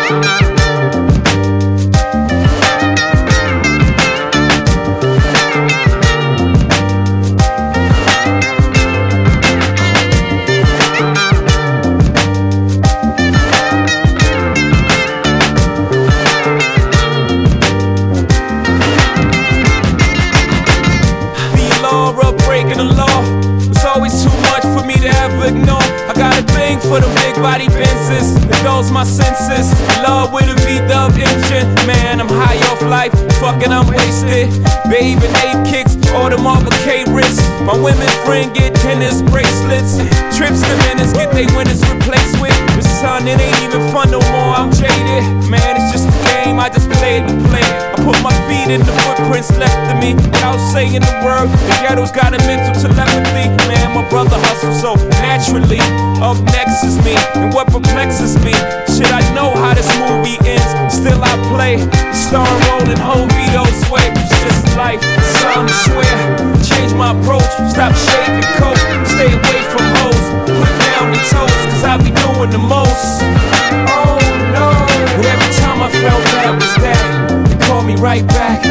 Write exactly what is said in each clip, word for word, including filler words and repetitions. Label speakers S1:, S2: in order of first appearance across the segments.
S1: breaking the law. It's always too much for me to ever ignore. I got a thing for the big body Benzes. It goes my senses. In love with a V-dub engine. Man, I'm high off life. Fucking, I'm wasted. Babe and eight kicks. Or the Marvel K wrist. My women friend get tennis bracelets. Trips to Venice get they winners replaced with. The sun, it ain't even fun no more. I'm jaded. Man, it's just a game. I just played to play. I put my feet in the footprints left of me. Without saying the word, the ghetto's got a mental telepathy. Man, my brother hustles so naturally. Up next is me, and what perplexes me. Shit, I know how this movie ends. Still I play, star rolling whole Vito's way. It's just life, something to swear. Change my approach, stop shaving coke. Stay away from hoes, put down the toes, cause I be doing the most. Oh no, but every time I felt that was that. They call me right back.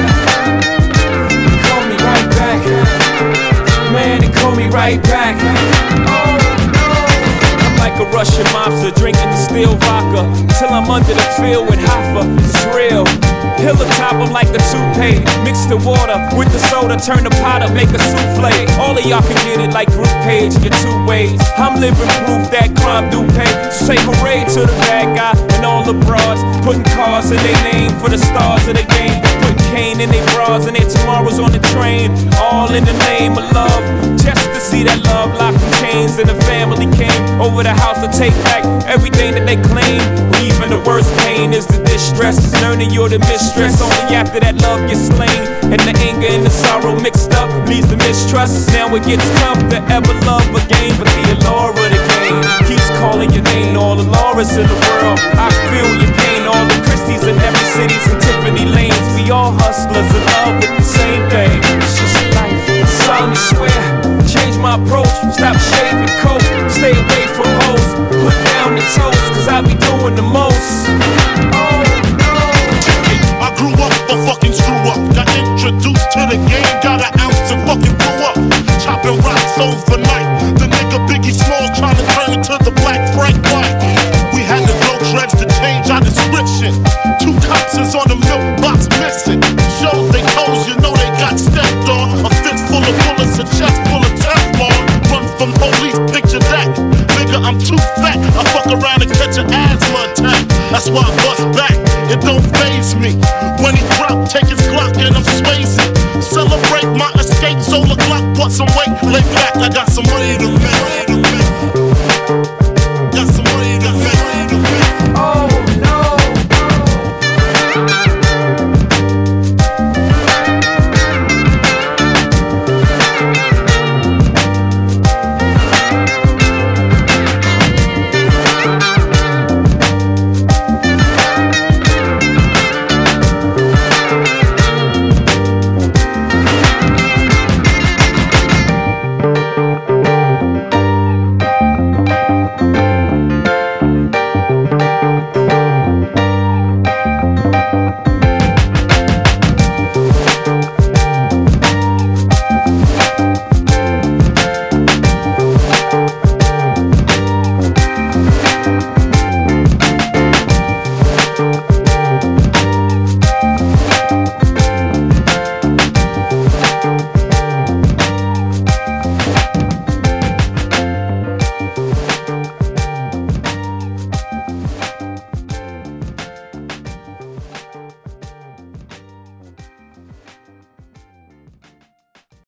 S1: They call me right back. Man, they call me right back. Oh no, I'm like a Russian mobster drinking distilled vodka till I'm under the field with Hoffa. It's real. Hill atop them like a toupee. Mix the water with the soda, turn the pot up, make a souffle. All of y'all can get it like group page, your two ways. I'm living proof that crime do pay. So say hooray to the bad guy and all the broads. Putting cars in their name for the stars of the game. Putting cane in their bras and their tomorrows on the train. All in the name of love. Just to see that love locked in chains. And the family came over the house to take back everything that they claim. Even the worst pain is the distress. Learning you're the mistress. Only after that love gets slain. And the anger and the sorrow mixed up leads to mistrust. Now it gets tough to ever love again. But the allure of the game keeps calling your name. All the Lauras in the world, I feel your pain. All the Christies in every cities and Tiffany lanes. We all hustlers in love with the same thing. It's just life, something to swear. Change my approach, stop shaving coke. Stay away from hoes, put down the toes, cause I be doing the most. Oh no,
S2: I grew up a fucking screw up. Got introduced to the game, got an ounce and fucking blew up. Chopping rocks overnight. The nigga Biggie Smalls trying to turn it to the black Frank White. We had to grow dreads to change our description. Two cops is on the milk box missing. Shows they toes, you know they got stepped on. A fist full of bullets, a chest full of Teflon. Run from police, picture that. Nigga, I'm too fat. I fuck around and catch an asthma attack. That's why I bust back. It don't faze me. When he drop, take his Glock and I'm swayzing. Celebrate my escape, solar clock, put some weight, lay back, I got some money